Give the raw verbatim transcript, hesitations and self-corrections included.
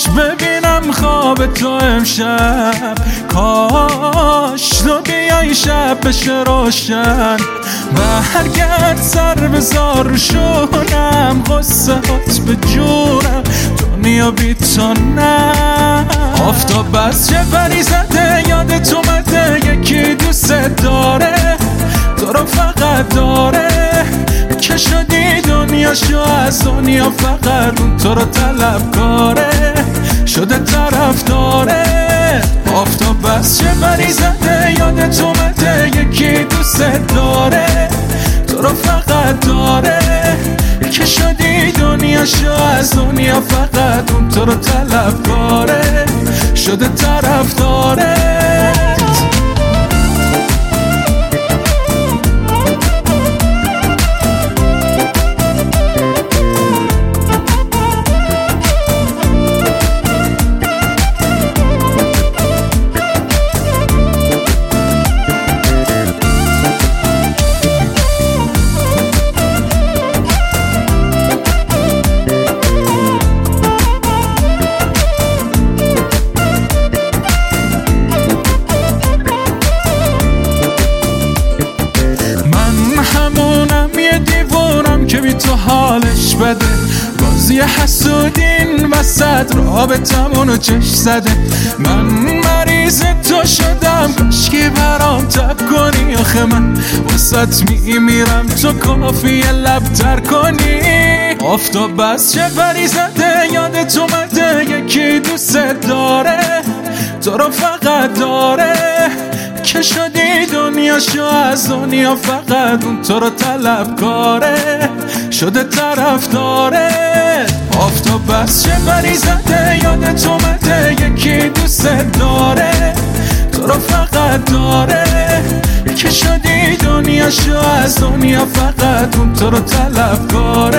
ببینم خواب تو امشب، کاش تو بیای شب بشه روشن. برگرد سر بزار رو شونم، غصه هات به جونم، دنیا بی تو نه. آفتاب بس چه پری زده یادت اومده، یکی دوست داره تو رو فقط داره، که شدی دنیاشو از دنیا، فقط اون تو رو طلب کاره، شده طرف داره. آفتاب بس چه پری زده یادت اومده، یکی دوست داره تو رو فقط داره، که شدی دنیاشو از دنیا، فقط اون تو رو طلب کاره، شده طرف داره. که بی تو حالش بده، بازی حسودین وسط رابطمونو چش زده. من مریض تو شدم، کاشکی برام تب کنی، آخه من وسط می میرم تو کافیه لب تر کنی. آفتاب بس چه پری زده یادت اومده، یکی دوست داره تو رو فقط داره، که شدی دنیاشو از دنیا، فقط اون تو رو طلب کاره، شده طرف داره. آفتاب بس چه پری زده یادت اومده، یکی دوست داره تو رو فقط داره، که شدی دنیاشو از دنیا، فقط اون تو رو طلب کاره،